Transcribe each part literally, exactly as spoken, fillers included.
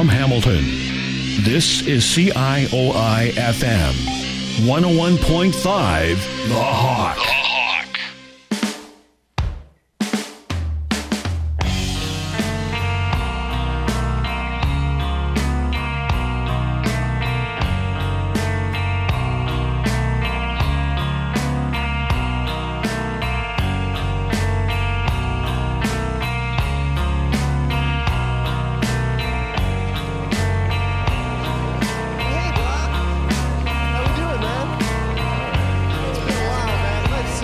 from Hamilton. This is C I O I F M, one oh one point five, The Hawk. The Hawk. Hey, Brock. How we doing, man? It's been a while, man. Nice to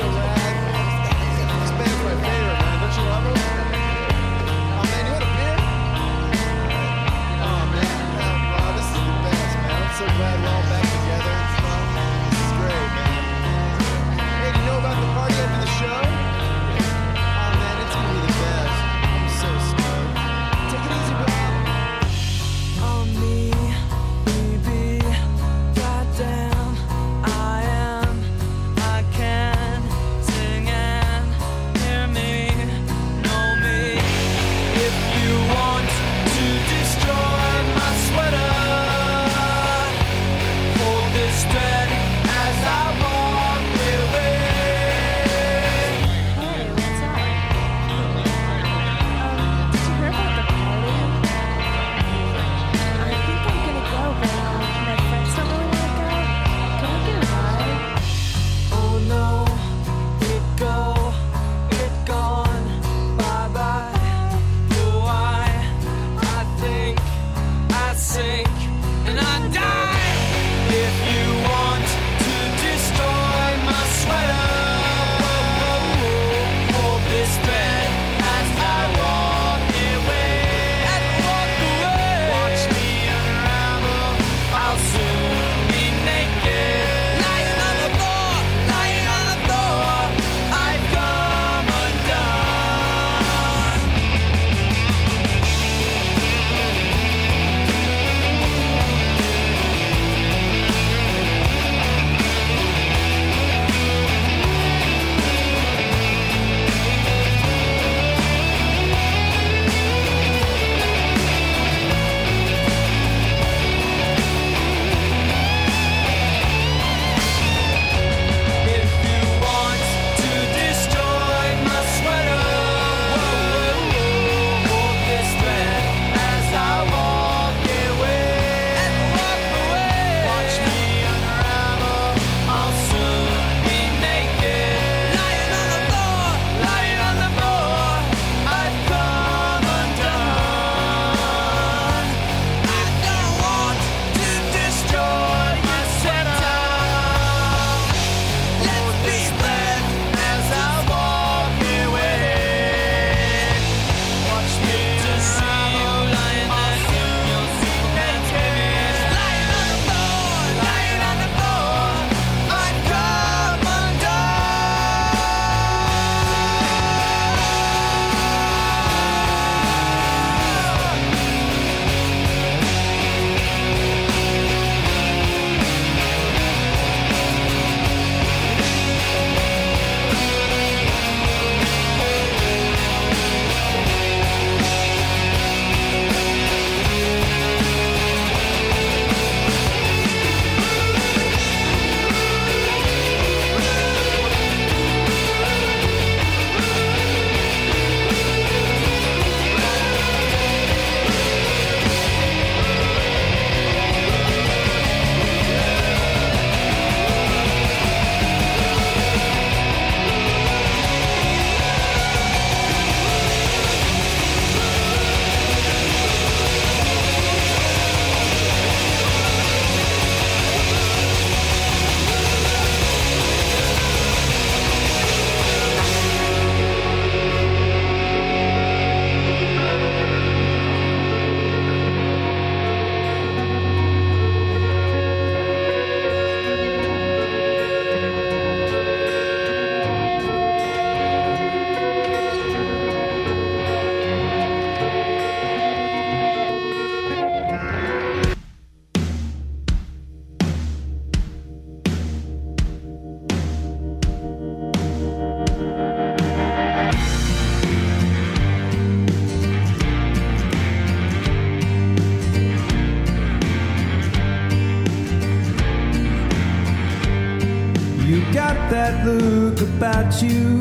got that look about you,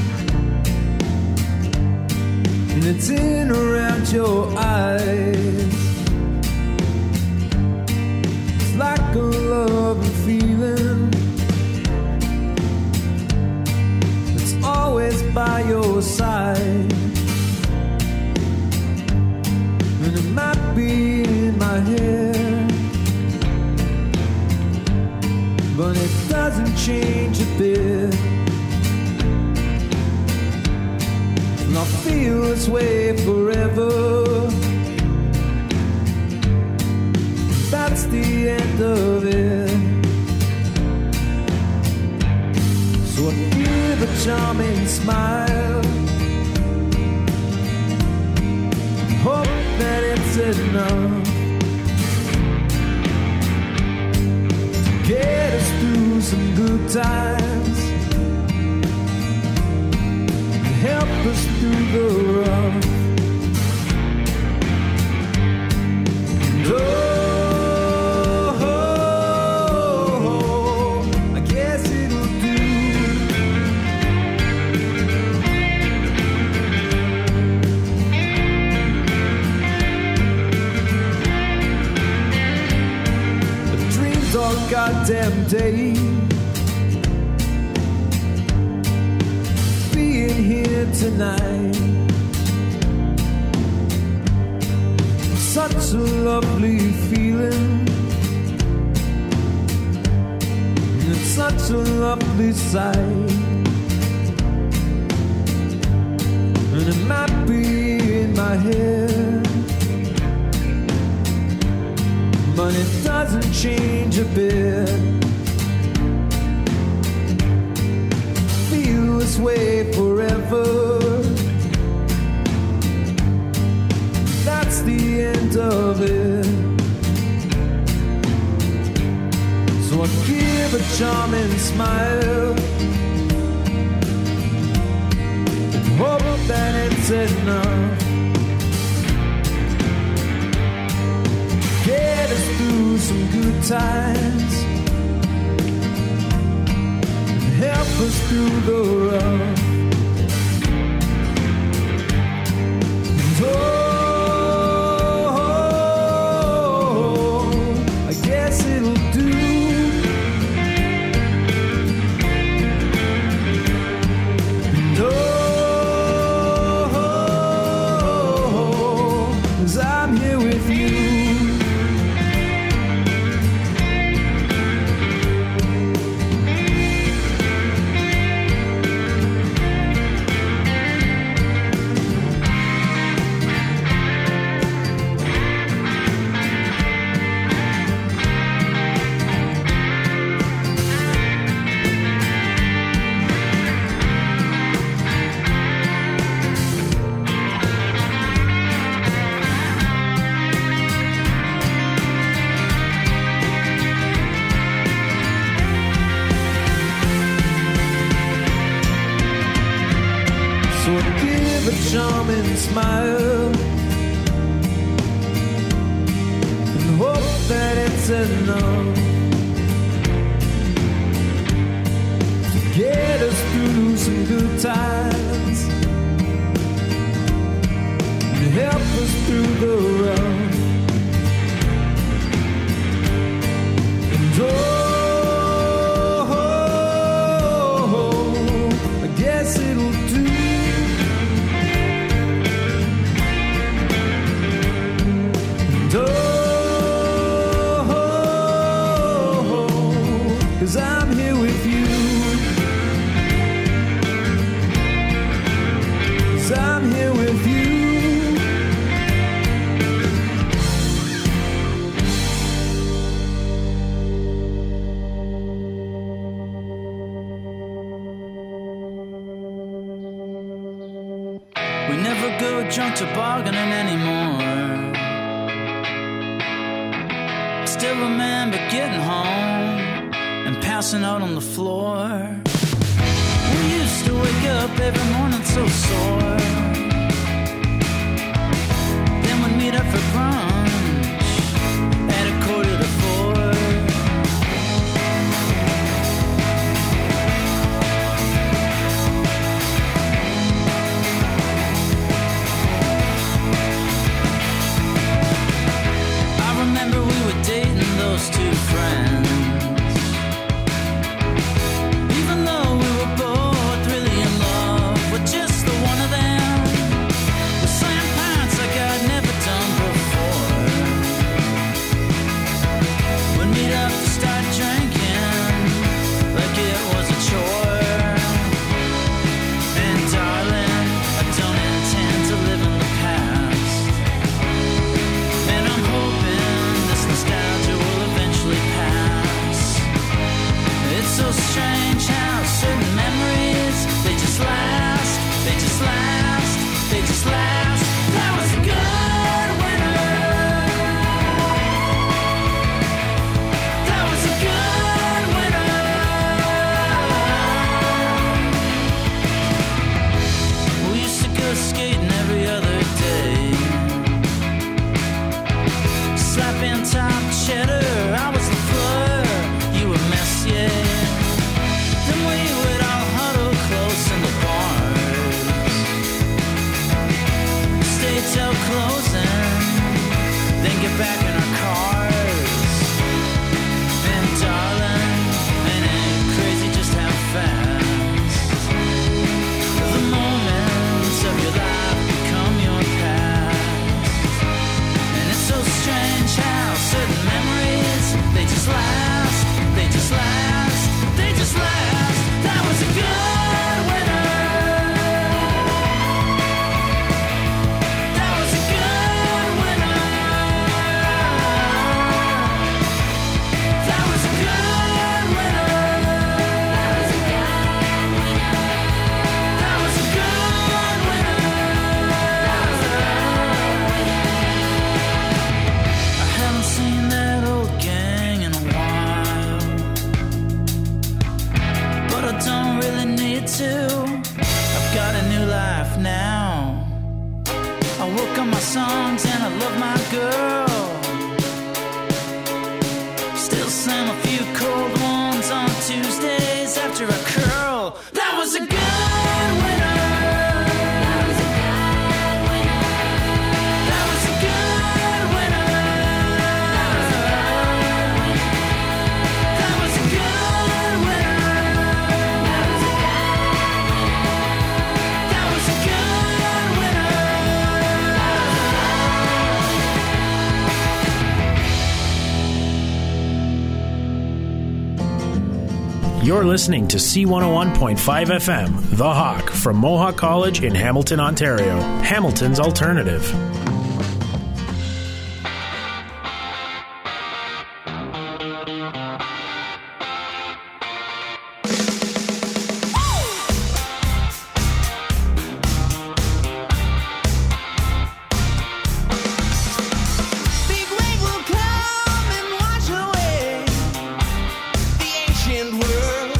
and it's in around your eyes. It's like a loving feeling. It's always by your side, and it might be in my head, but it doesn't change a bit. And I'll feel this way forever. That's the end of it. So I give a charming smile, hope that it's enough to get us through some good times, help us through the rough. And oh, oh, oh, I guess it'll do. The dreams all goddamn day, here tonight. Such a lovely feeling, and it's such a lovely sight, and it might be in my head, but it doesn't change a bit. This way forever. That's the end of it. So I give a charming smile and hope that it's enough. Get us through some good times, help us through the rough. And oh, oh, I guess it'll do. And oh, oh, 'cause I'm here with you. Charming smile and hope that it's enough to get us through some good times and help us through the rough. And oh, oh, oh, I guess it'll do. Oh, oh, oh, 'cause I'm here with you. 'Cause I'm here with you. We never go drunk to bargaining anymore. Still remember getting home and passing out on the floor. We used to wake up every morning so sore. Then we'd meet up for brunch at a quarter to four. get back in our cars. And darling, it ain't crazy just how fast the moments of your life become your past. And it's so strange how certain memories, they just last, they just last, they just last. That was a good winter. That was a good winter. That was a good winter. That was a good winter. I haven't seen that old gang in a while, but I don't really need to. I've got a new life now. I work on my songs and I love my girl. Still sing a few cold ones on Tuesdays after a curl. That was a good winter. That was a good winter. That was a good winter. That was a good winter. That was a good winter. You're listening to C one oh one point five F M, The Hawk, from Mohawk College in Hamilton, Ontario. Hamilton's alternative. Big wave will come and wash away the ancient world.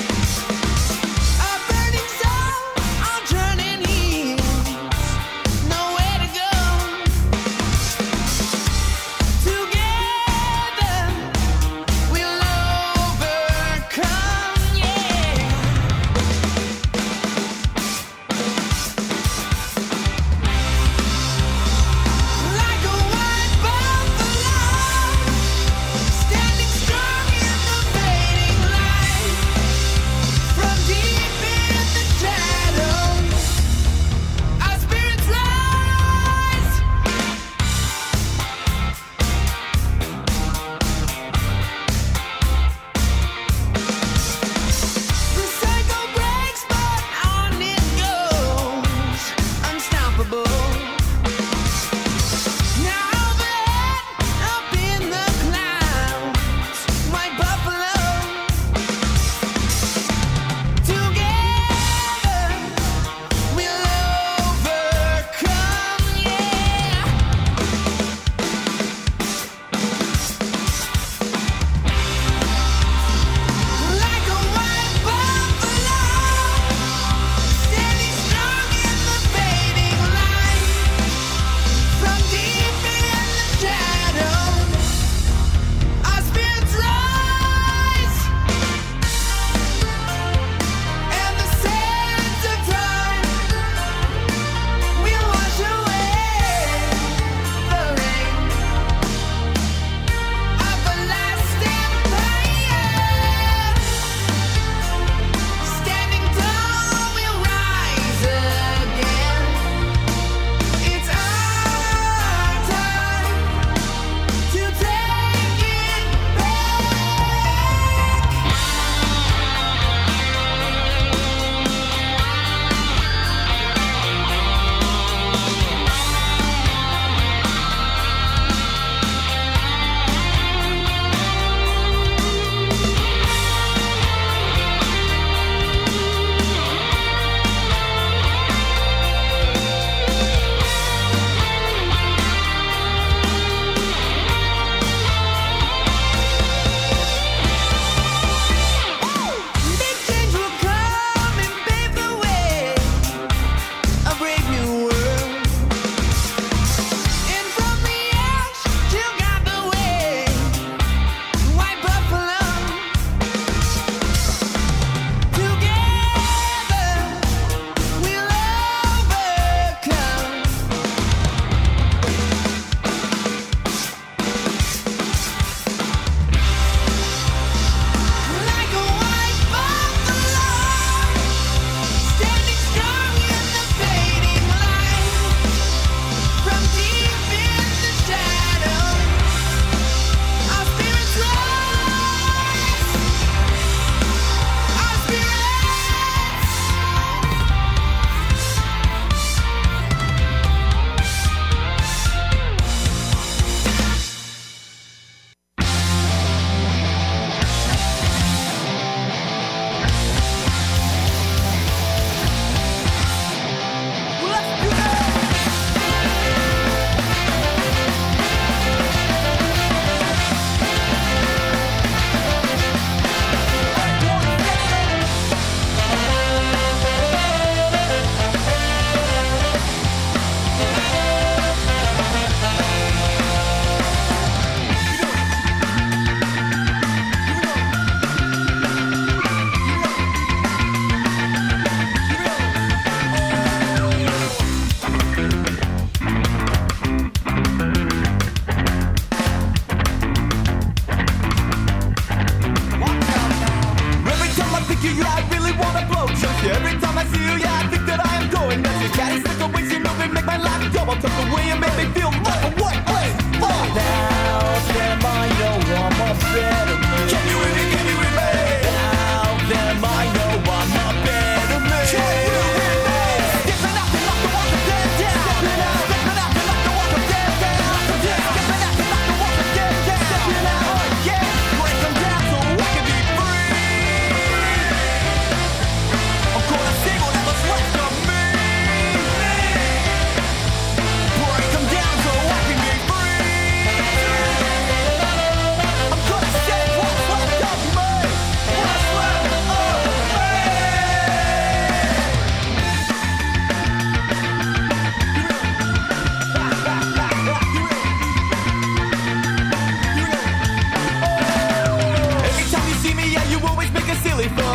A burning soul on turning heels, nowhere to go.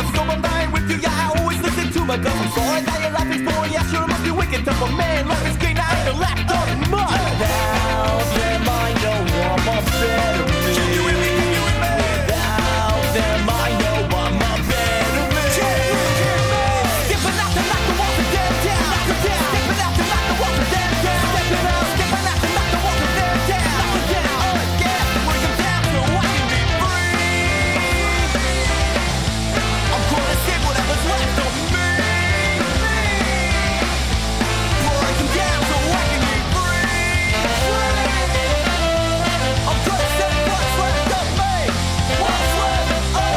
what's going on with you? Yeah, I always listen to my guns. I'm sorry that your life is boring. Yeah, sure it must be wicked tough, but man, life is great. I ain't left on mud. Without them, I know I'm a better me. Without them, I know I'm a better me. Skipping out to knock the walls of dead down. Skipping out to knock the walls of dead down. Skipping out, skipping out to knock the walls of dead down. Knock it down, oh yeah, bring them down so I can be free. I'm gonna take whatever's left of me. Break them down so I can be free. I'm gonna take what's left of me. What's left of me.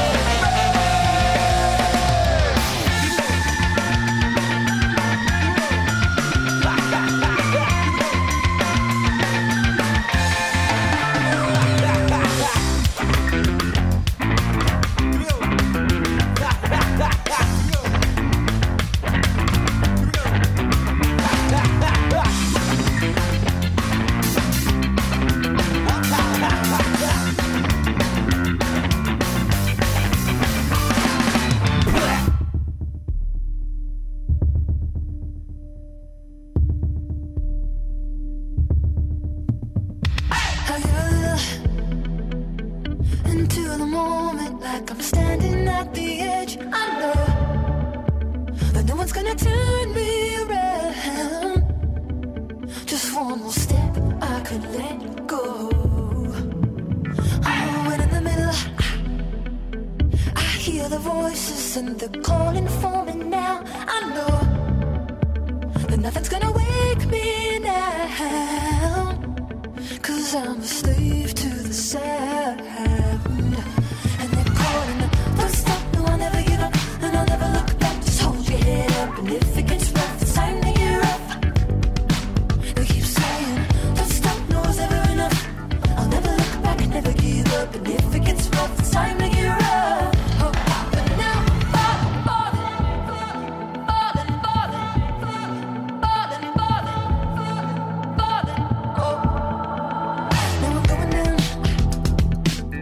I get into the moment like I'm standing at the edge. I know that no one's gonna turn me around. Just one more step, I could let go. Oh, and in the middle, I hear the voices and they're calling for me now. I know that nothing's gonna wake me now. Cause I'm a slave to the sound. And they're calling, don't stop, no I'll never give up. And I'll never look back, just hold your head up. And if it gets rough, it's time to get up. They keep saying, don't stop, no it's never enough. I'll never look back and never give up. And if it gets rough, it's time to get up. Oh, but now, falling, falling, falling, falling, falling, falling, falling, oh. Now I'm going down.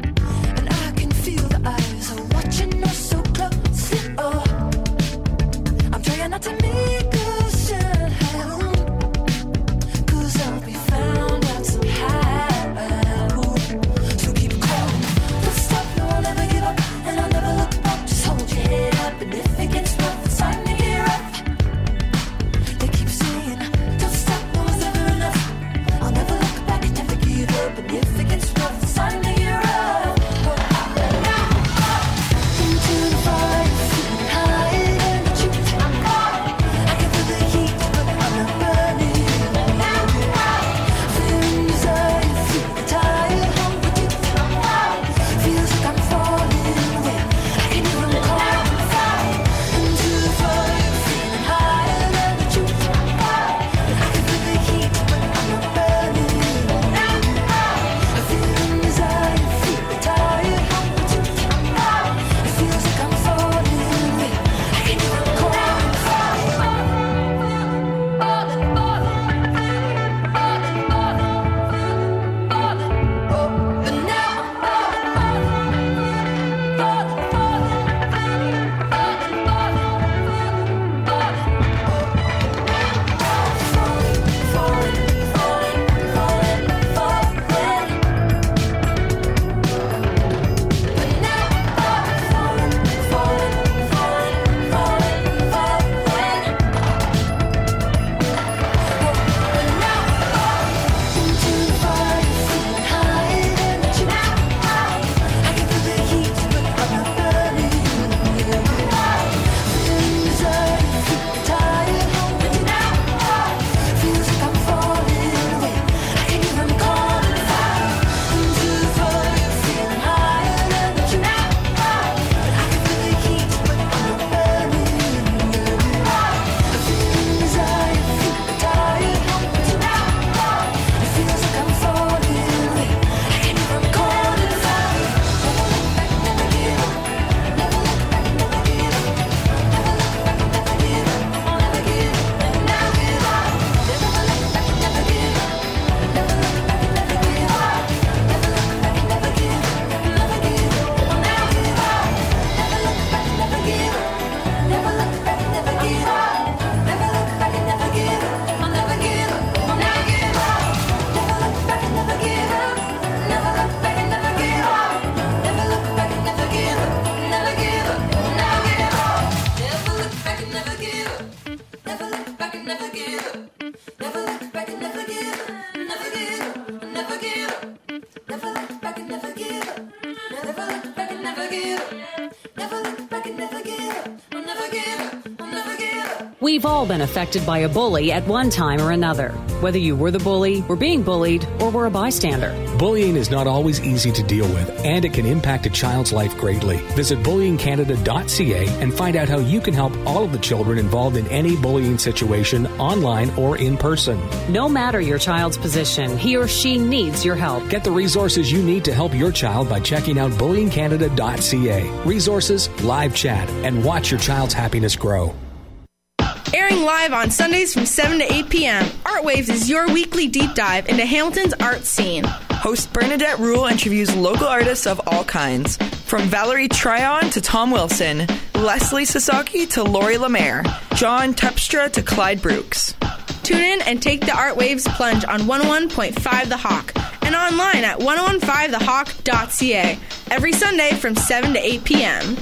Never look back and never give up. Never look back and never give up. I'll never give up. I'll never give up. We've all been affected by a bully at one time or another. Whether you were the bully, were being bullied, or were a bystander. Bullying is not always easy to deal with, and it can impact a child's life greatly. Visit bullying canada dot c a and find out how you can help all of the children involved in any bullying situation, online or in person. No matter your child's position, he or she needs your help. Get the resources you need to help your child by checking out bullying canada dot c a. Resources, live chat, and watch your child's happiness grow. Airing live on Sundays from seven to eight p.m., Artwaves is your weekly deep dive into Hamilton's art scene. Host Bernadette Rule interviews local artists of all kinds, from Valerie Tryon to Tom Wilson, Leslie Sasaki to Lori Lemaire, John Tepstra to Clyde Brooks. Tune in and take the Artwaves plunge on one oh one point five The Hawk and online at ten fifteen the hawk dot c a every Sunday from seven to eight p.m.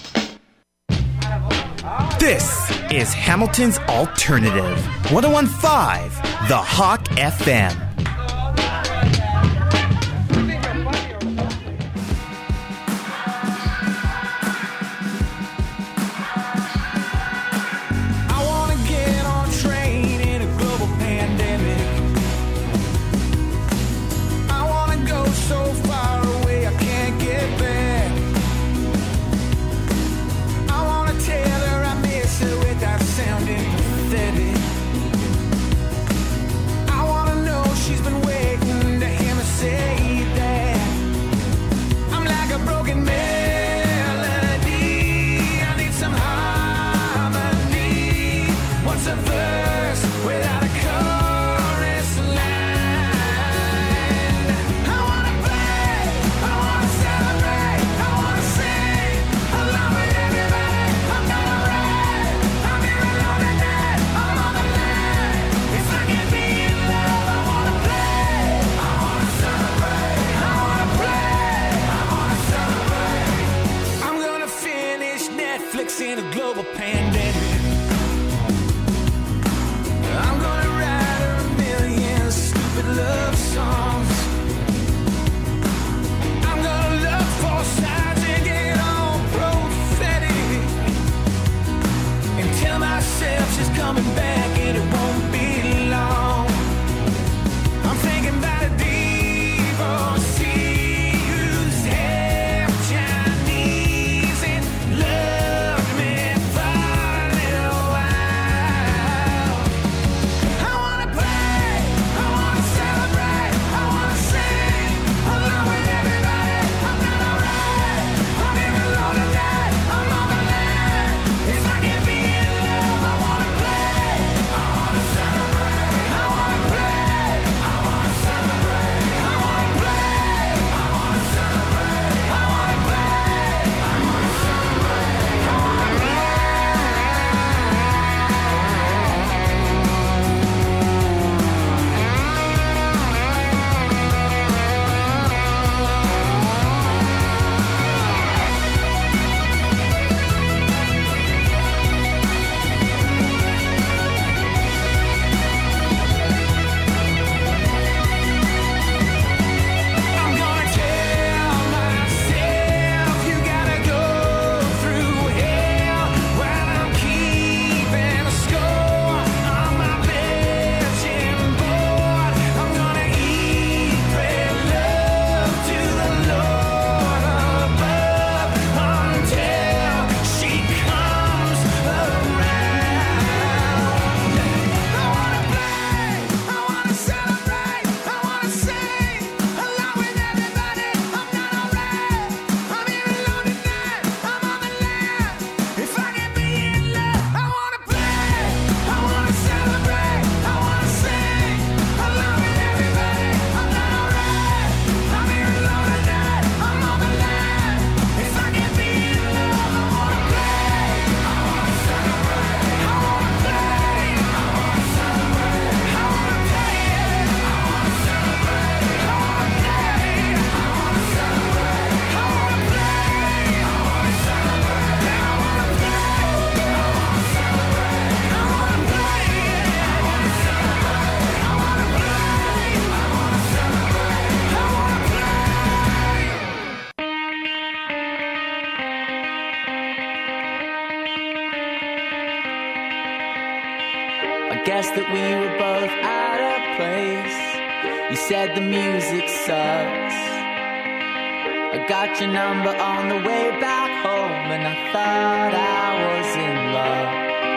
This is Hamilton's Alternative, ten fifteen The Hawk F M. I wanna get on a train in a global pandemic. I wanna go so far away I can't get back. I wanna tell her I miss her without sounding pathetic. I wanna know she's been waiting to hear me say that. I'm like a broken melody. I need some harmony. What's a verse without a chorus line? I wanna play, I wanna celebrate, I wanna sing along with everybody. I'm gonna ride, I'm here alone tonight, I'm on the line. If I can be in love, I wanna play, I wanna celebrate, I wanna play, I wanna celebrate. I'm gonna finish Netflix in a global pandemic. I'm gonna write her a million stupid love songs. I'm gonna look for signs and get all prophetic and tell myself she's coming back and it won't be long. I'm thinking about a divorcee who's half Chinese and loved me for guess that we were both out of place. You said the music sucks. I got your number on the way back home, and I thought I was in love.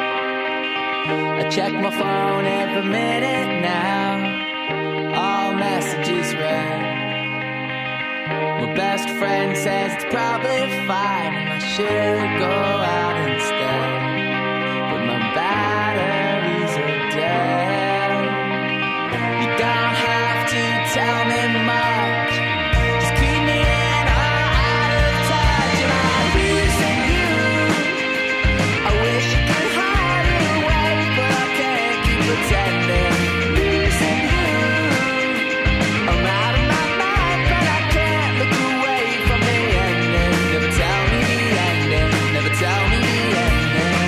I check my phone every minute now, all messages read. My best friend says it's probably fine, and I should go out instead, but my batteries are dead. You don't have to tell me much, just keep me in or out of touch, and I'm losing you. I wish I could hide it away, but I can't keep pretending. Losing you, I'm out of my mind, but I can't look away from the ending. Never tell me the ending, never tell me the ending.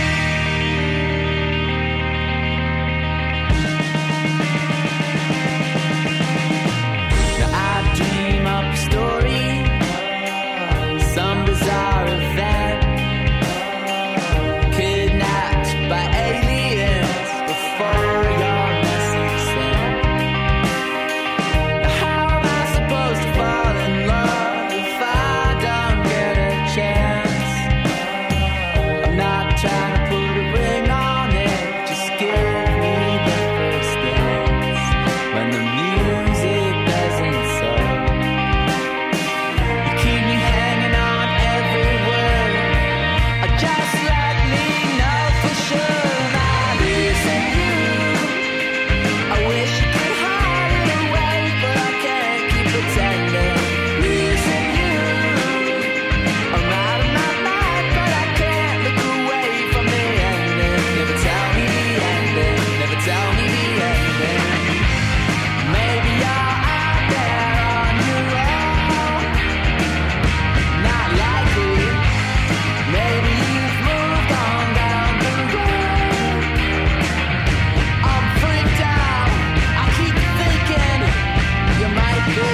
Now I dream up a story, some bizarre event, kidnapped by aliens before your message sent. Now how am I supposed to fall in love if I don't get a chance? I'm not trying to put a ring on it, just give me the first dance when the music doesn't suck. You keep me hanging on every word, or just let me know for sure. I'm losing you. I wish I could hide it away, but I can't keep pretending. Losing you. I'm out of my mind, but I can't look away from the ending. Never tell me the ending, never tell me the ending. Maybe you're out there on your own, not likely. Maybe you've moved on down the road. I'm freaked out, I keep thinking you might be.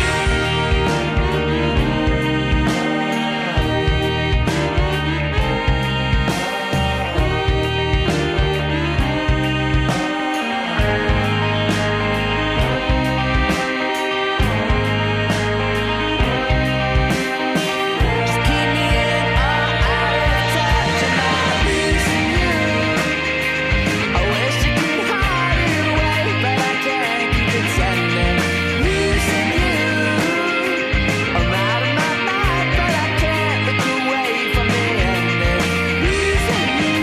Just keep me in or out of touch, and I'm losing you. I wish I could hide it away, but I can't keep pretending. Losing you. I'm out of my mind, but I can't look away from the ending. Losing you.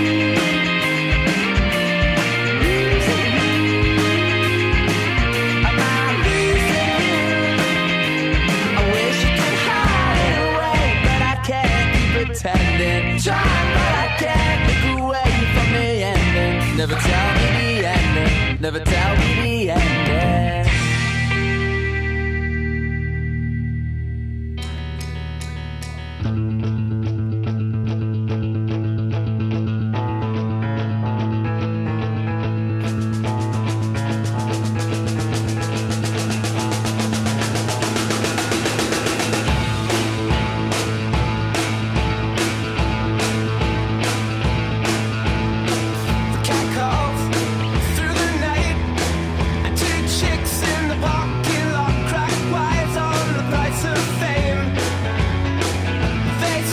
Losing you. I'm out losing you. I wish I could hide it away, but I can't keep pretending. Trying, but I can't look away from the ending. Never tell me the ending, never tell me the ending. The cat calls through the night, and two chicks in the parking lot crack wise on the price of fame. They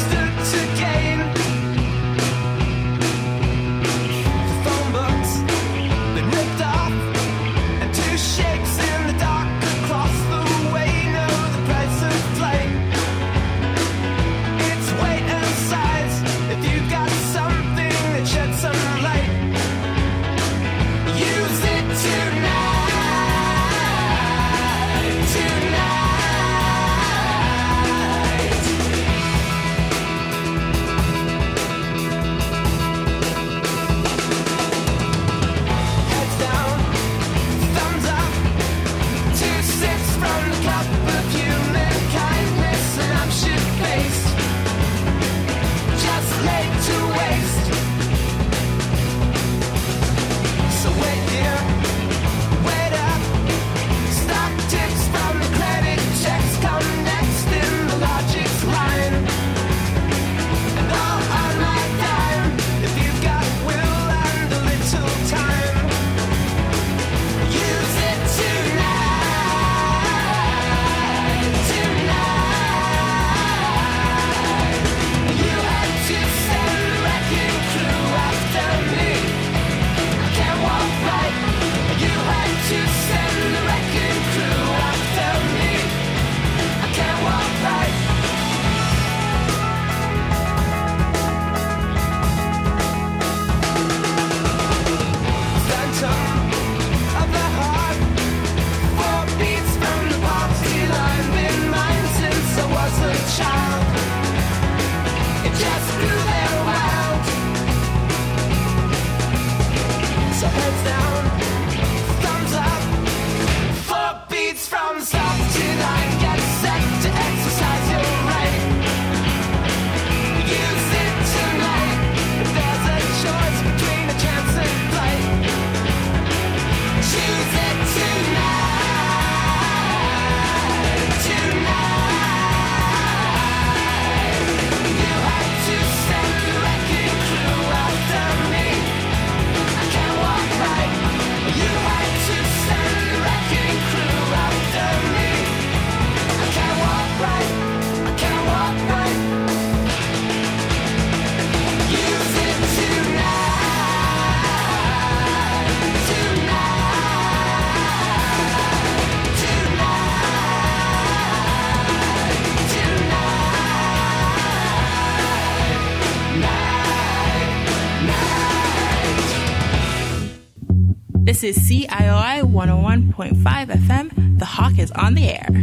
This is C I O I one oh one point five F M. The Hawk is on the air.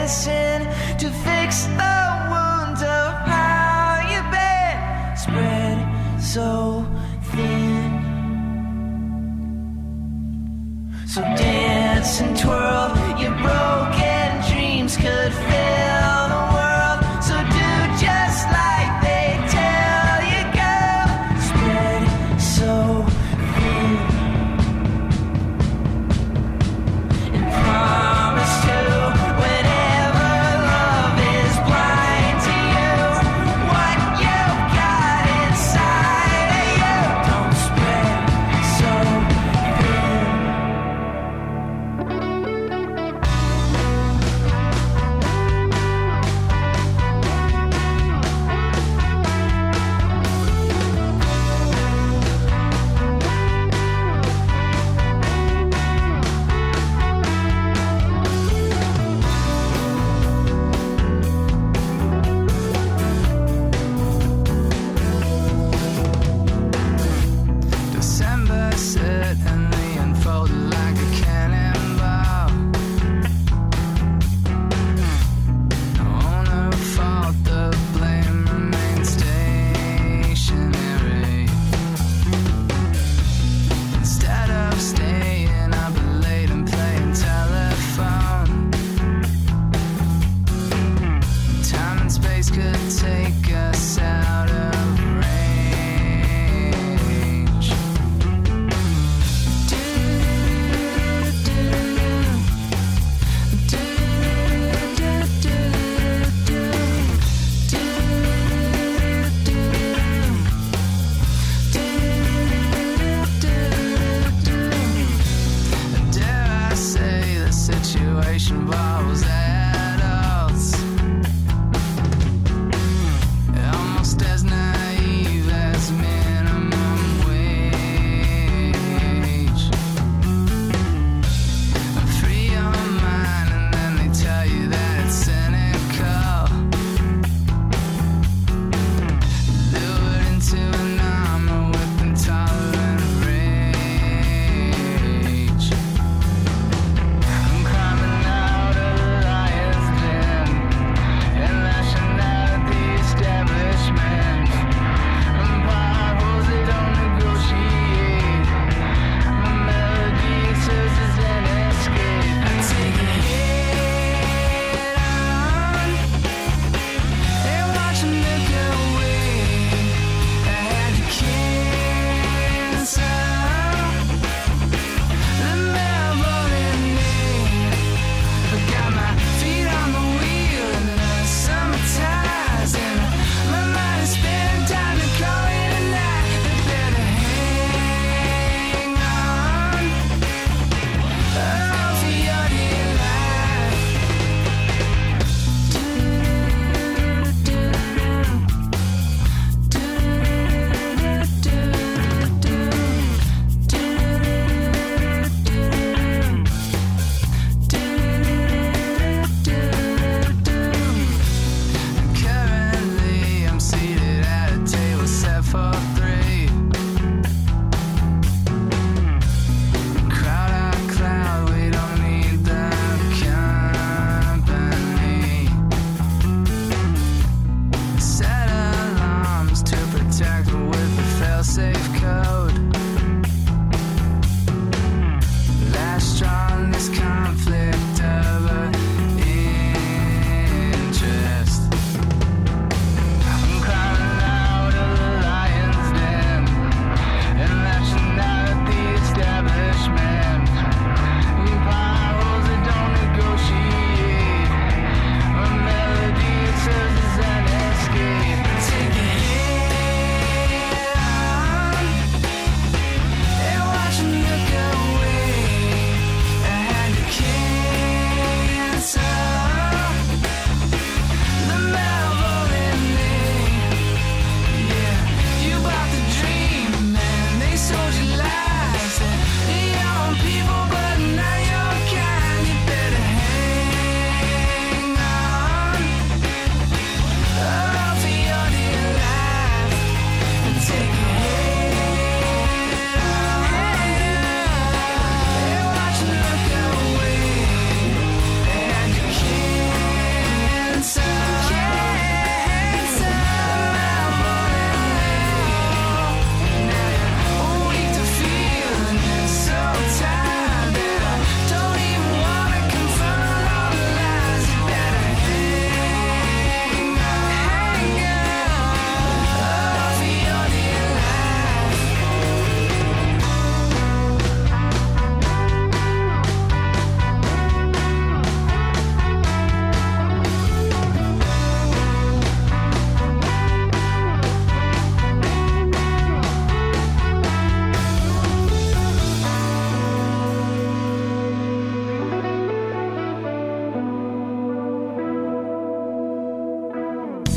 dancing to fix the wounds of how you've been spread so thin. So dance and twirl, your broken dreams could fill the world. So do just like they tell you, girl, spread so thin. And promise to, whenever love is blind to you, what you've got inside of you, don't spread so thin. December certainly unfolded like a cannonball. No owner fault, the blame remains stationary. Instead of staying up late and playing telephone, time and space could take us out of range. Dare I say the situation involves adults, almost as naive as minimum wage. Free your mind and then they tell you that it's cynical. Lured into an armor with intolerant rage. I'm climbing out of the light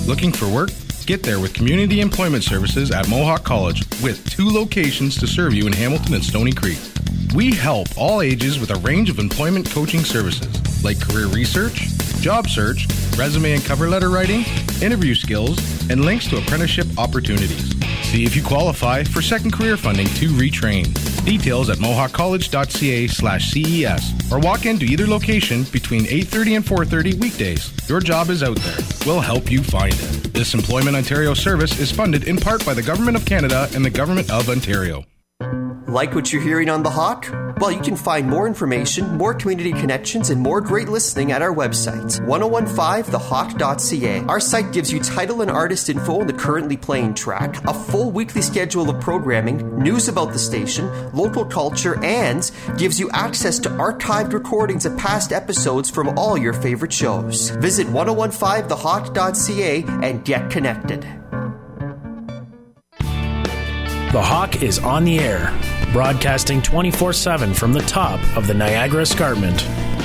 Looking for work? Get there with Community Employment Services at Mohawk College, with two locations to serve you in Hamilton and Stony Creek. We help all ages with a range of employment coaching services like career research, job search, resume and cover letter writing, interview skills, and links to apprenticeship opportunities. See if you qualify for second career funding to retrain. Details at mohawkcollege.ca slash CES or walk into either location between eight thirty and four thirty weekdays. Your job is out there. We'll help you find it. This Employment Ontario service is funded in part by the Government of Canada and the Government of Ontario. Like what you're hearing on The Hawk? Well, you can find more information, more community connections, and more great listening at our website, ten fifteen the hawk dot c a. Our site gives you title and artist info on the currently playing track, a full weekly schedule of programming, news about the station, local culture, and gives you access to archived recordings of past episodes from all your favorite shows. Visit ten fifteen the hawk dot c a and get connected. The Hawk is on the air, broadcasting twenty-four seven from the top of the Niagara Escarpment.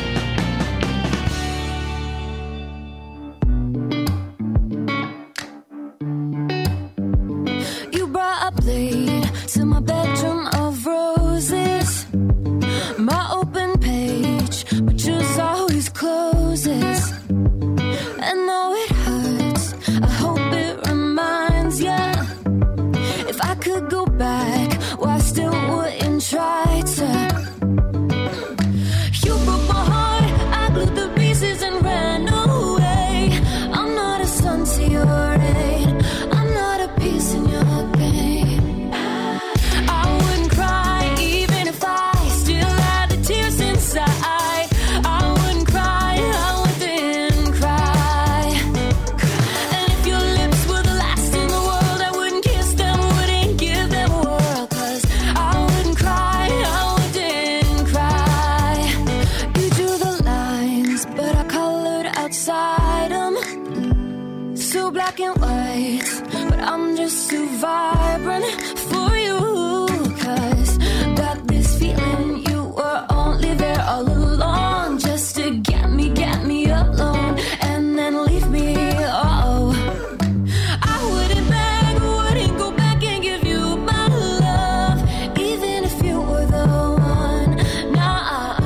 You brought a blade to my bedroom of roses. My open page, but yours always closes. And though it hurts, I hope it reminds ya. If I could go back, well, I still wouldn't try to. You broke my heart, I glued the pieces and ran away. I'm not a son to your rain, I'm not a piece in your game. I wouldn't cry even if I still had the tears inside. I wouldn't cry, I wouldn't cry. And if your lips were the last in the world, I wouldn't kiss them, wouldn't give them a whirl. Cause I wouldn't cry, I wouldn't cry. You drew the lines, but I colored outside them. So black and white, but I'm just too vibrant for you. Cause got this feeling you were only there all along, just to get me, get me alone, and then leave me. Oh, I wouldn't beg, wouldn't go back and give you my love, even if you were the one. Nah,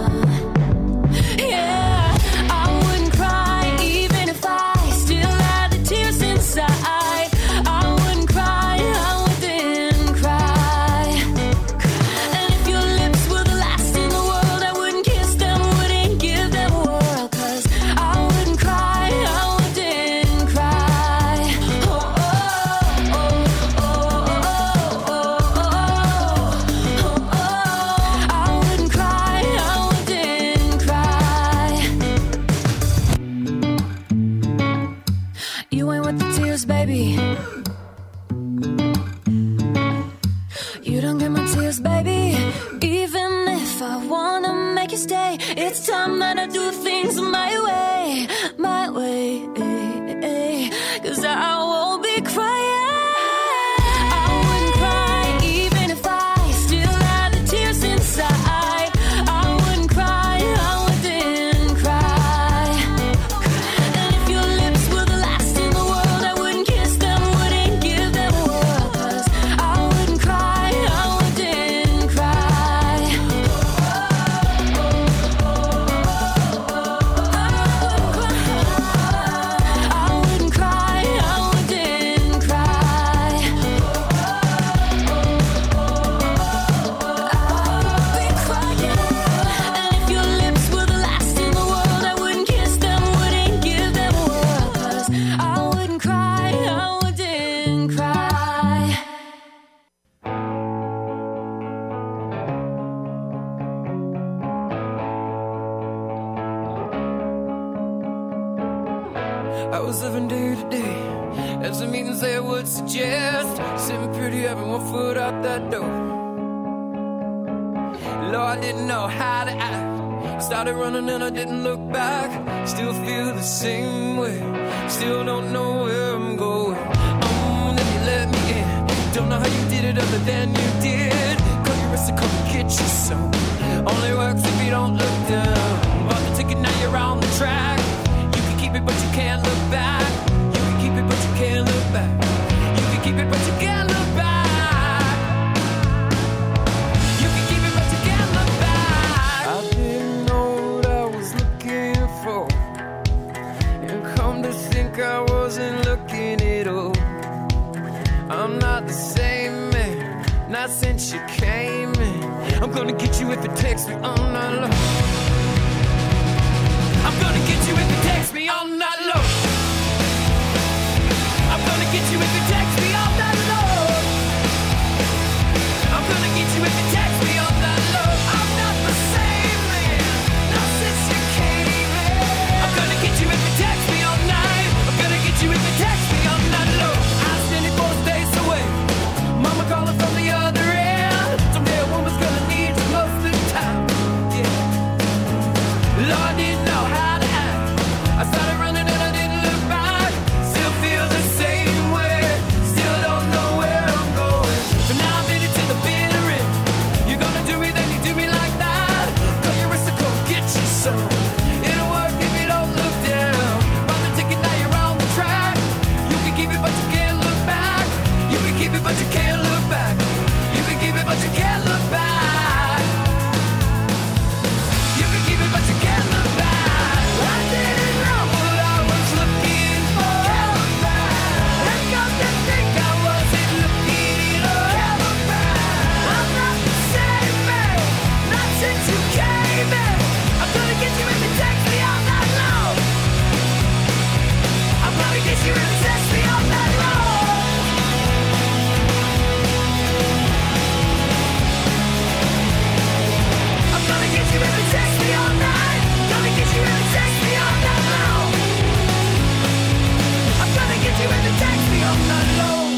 yeah, I wouldn't cry even if I still had the tears inside. I wouldn't cry, I wouldn't cry. And if your lips were the last in the world, I wouldn't kiss them, wouldn't give them a whirl. Cause I wouldn't cry, I wouldn't cry. Oh, oh, oh, oh, oh, oh, oh, oh. I wouldn't cry, I wouldn't cry. You ain't with the tears, baby. You don't get my tears, baby. Even if I wanna make you stay, it's time that I do things my way, my way. Cause I won't be crying. I wouldn't cry even if I still had the tears inside. I wouldn't cry, I wouldn't cry. And if your lips were the last in the world, I wouldn't kiss them, wouldn't give them a whirl. Cause I wouldn't cry, I wouldn't cry. I wouldn't cry, I wouldn't cry. I'd be crying. And if your lips were the last in the world, I wouldn't kiss them, wouldn't give them a whirl. Cause I wouldn't cry, I wouldn't cry. I was living day to day, had some meetings they would suggest, sitting pretty, having one foot out that door. Lord, I didn't know how to act, started running and I didn't look back. Still feel the same way, still don't know where I'm going. Oh, then you let me in, don't know how you did it other than you did. Call your wrist to come and get you some, only works if you don't look down. Bought the ticket, now you're on the track. You can keep it but you can't look back. You can keep like I wasn't looking at all. I'm not the same man, not since you came in. I'm gonna get you if it takes me all night long. I'm gonna get you if it takes me all night long. I'm gonna get you if it takes me all night long. I'm gonna get you if it takes me all night long. I'm not the same man, not since you came in. I'm gonna get you if it takes me all night. I'm gonna get you if it takes me all night long. I was twenty-four days away, mama calling from the other end. Someday a woman's gonna need you most of the time. Yeah, Lord didn't know how to act. I started running and I didn't look back. Still feel the same way, still don't know where I'm going. So now I'm in it to the bitter end. You're gonna do me, then you do me like that. Call your wrist to go get you some. It'll work if you don't look down. Buy the ticket, now you're on the track. You can keep it, but you can't look back. You can keep it, but you can't look back. You can keep it, but you can't look back. You can keep it, but you can't look back. I didn't know what I was looking for. Can't look back. And got to think I wasn't looking at all. Can't look back. I'm not the same man, not since you came in. I'm gonna get you if it takes me all night long. I'm gonna get you if it takes me all night long. I'm gonna get you if it takes me all night. Gonna get you if it takes me all night long. I'm gonna get you if it takes me all night long.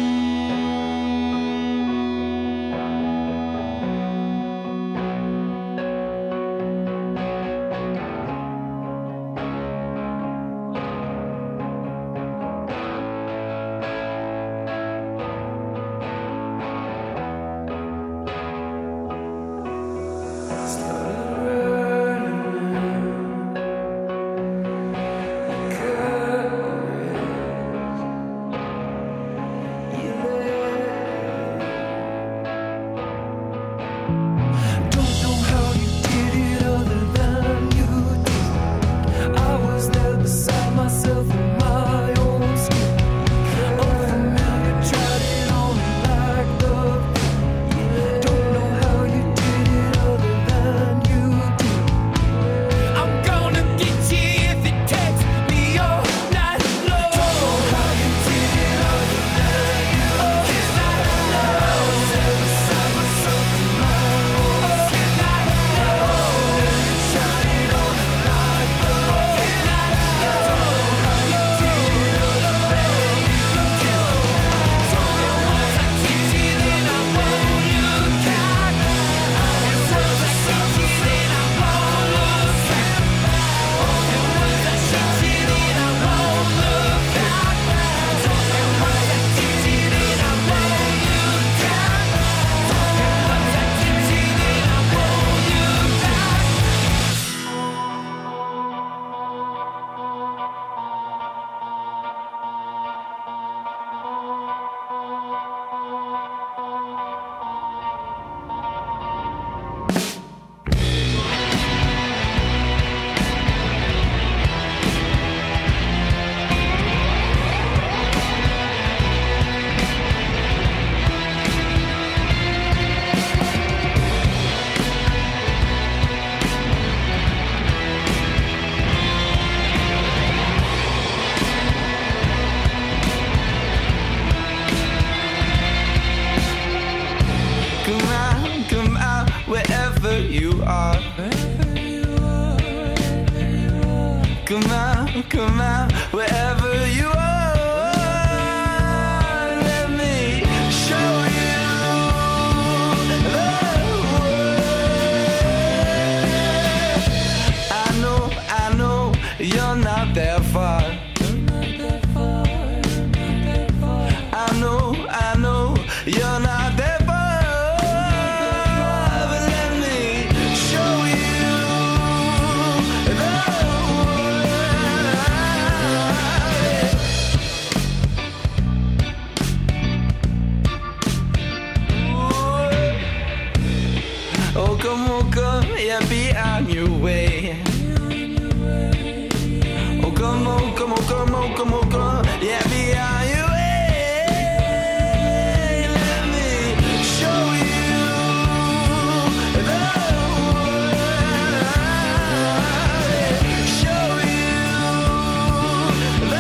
Don't know how you did it other than you did. I was there beside myself in my own skin. Unfamiliar, tried it on like the thing. Don't know how you did it other than you did. I'm gonna get you if it takes me all night long. Don't know how you did it other than you did. I was there beside myself in my own skin. Tried it on like the thing. Don't know how you did it other than you did. Told me once I kiss you, then I won't look back. And once I see you, then I won't look back. And once I see you, then I won't look back. Told me once I kiss you, then I won't look back. Told me once I kiss you, then I won't look back. Come out, come out, wherever you are. Come out, come out, wherever you are. Let me show you the world. I know, I know, you're not that far. I know, I know, you're not that far. But let me show you the world. Oh, come on, come, yeah, be on your way. Oh, come on, come. mocha, mocha, mocha, mocha. Yeah, behind you. Hey, let me show you the world. Show you the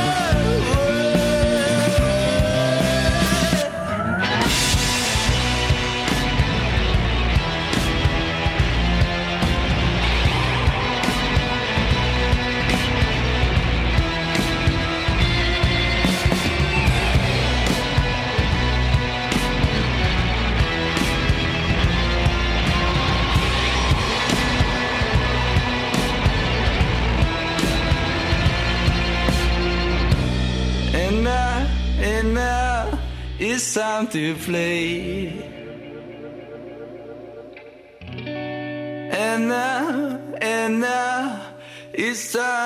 And now, and now, it's time to play. And now, and now, it's time.